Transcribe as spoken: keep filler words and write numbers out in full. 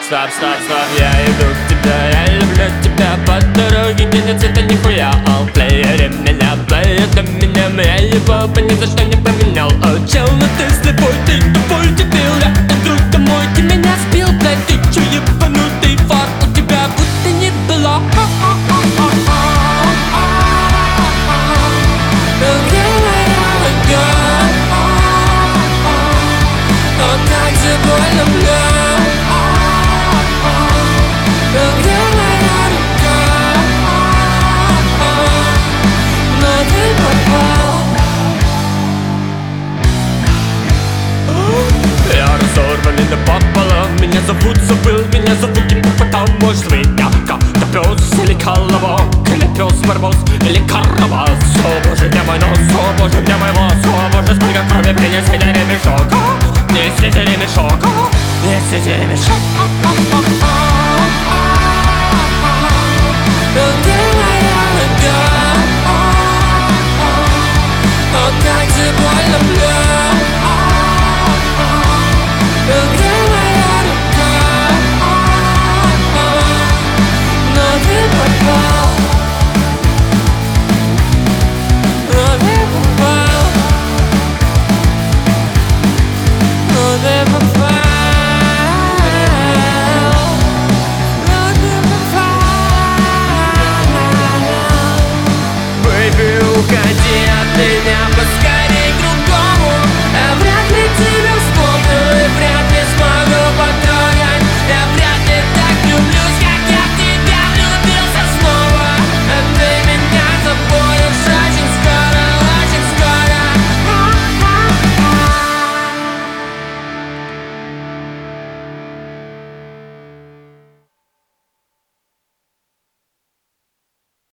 стоп, стоп, стоп, я иду к тебе, я люблю тебя. По дороге нет цвета нихуя, а в плеере меня плеет на меня. Моя любовь ни за что не поменял. О, чел, ну ты слепой, ты тупой, дебил. Я иду домой, ты меня сбил, блядь. Ты чё, ебанутый фар, у тебя будто не было. Как же больно мне. Где моя рука? Но ты пропал. Я разорванный напополам. Меня зовут, забыл, меня зовут гипопотам. Может быть, я как-то пёс или колобок, или пёс барбос, или карабас. О боже, где мой нос, о боже, где мой волос, о боже, сколько крови принесли на ремешок. Несли ремешок, несли ремешок.